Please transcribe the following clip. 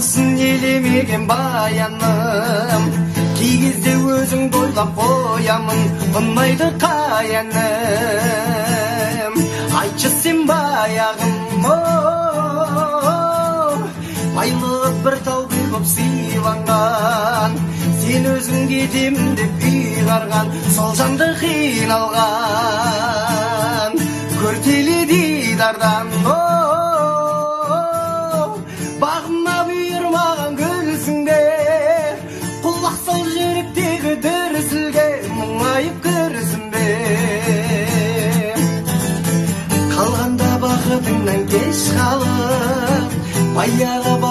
болсын елемеген баяным, кей кезде өзіңді ойлап қоямын, ұнайды қай әнім. Айтшы сен баяғым, байлық бір таудай боп сыйланған, сен өзің кетем деп ұйғарған, сол жанды қиналған көртелі дидардан. Бағыма бұйырмаған гүлсіңде, құлақ сал жүректегі дүрсілге, мұңайып көрсінбе. Қалғанда бақытыңнан кеш қалып, баяғы